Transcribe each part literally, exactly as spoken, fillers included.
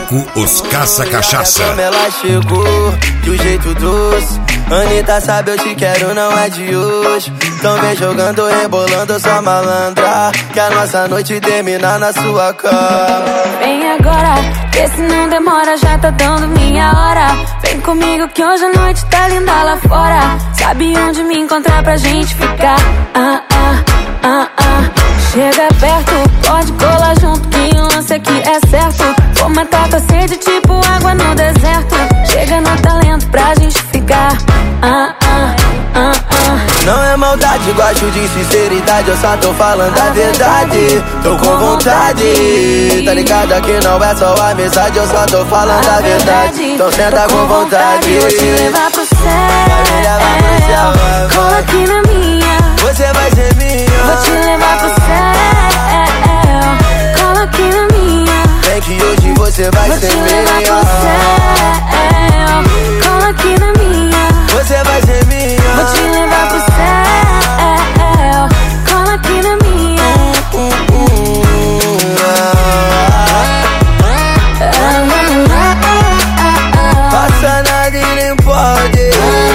Bloco Os Caça Cachaça. Como ela chegou, do jeito doce. Anitta sabe eu te quero, não é de hoje. Então vem jogando, rebolando, sua malandra, que a nossa noite termina na sua cama. Vem agora, que se não demora já tá dando minha hora. Vem comigo que hoje a noite tá linda lá fora. Sabe onde me encontrar pra gente ficar? Ah, ah, ah, ah. Chega perto, pode colar junto, que o lance aqui é certo. Vou matar tua sede tipo água no deserto. Chega no talento pra gente ficar. Ah, ah, ah, ah. Não é maldade, gosto de sinceridade, eu só tô falando a verdade. Tô com vontade, tá ligado que não é só a mensagem, eu só tô falando a verdade. Então senta com vontade. Vou te levar pro céu, cola aqui na minha. Você vai ser minha. Vou te levar pro céu, cola aqui na minha. Vem que hoje você vai Vou ser te minha. levar pro céu, cola aqui na minha. Você vai ser minha. Vou te levar pro céu, cola aqui na minha. Passa nada e nem pode.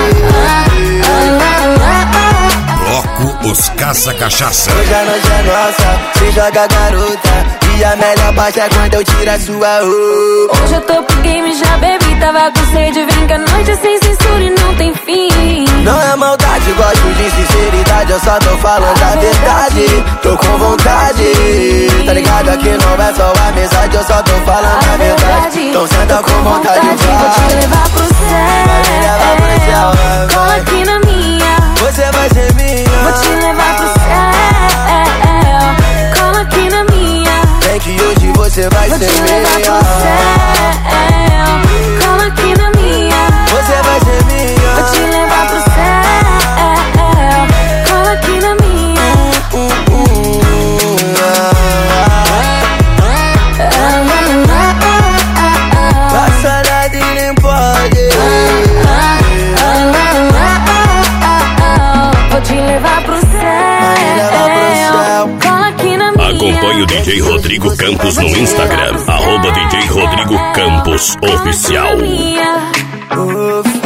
Bloco Os Caça Cachaça. Hoje a noite é nossa, se joga garota. E a melhor parte é quando eu tiro a sua roupa. Hoje eu tô pro game, já bebi, tava com sede. Vem que a noite é sem censura e não tem fim. Não é maldade, gosto de sinceridade, eu só tô falando a verdade. Tô com vontade, tá ligado que não é só a mensagem, eu só tô falando a verdade. Então senta com vontade, vai. Vou te levar pro Vai me levar pro céu, céu, vai. cola aqui na minha. Você vai ser minha. Vou te levar pro céu, cola aqui na minha. Vem que hoje você vai Vou ser te minha. levar pro céu, cola aqui na minha. Você vai ser minha. Vou te levar pro céu, cola aqui na minha. Passa nada e nem pode. Vou te levar pro céu, cola aqui na minha. Acompanhe o D J Rodrigo Campos no Instagram, arroba D J Rodrigo Campos Oficial. Oficial.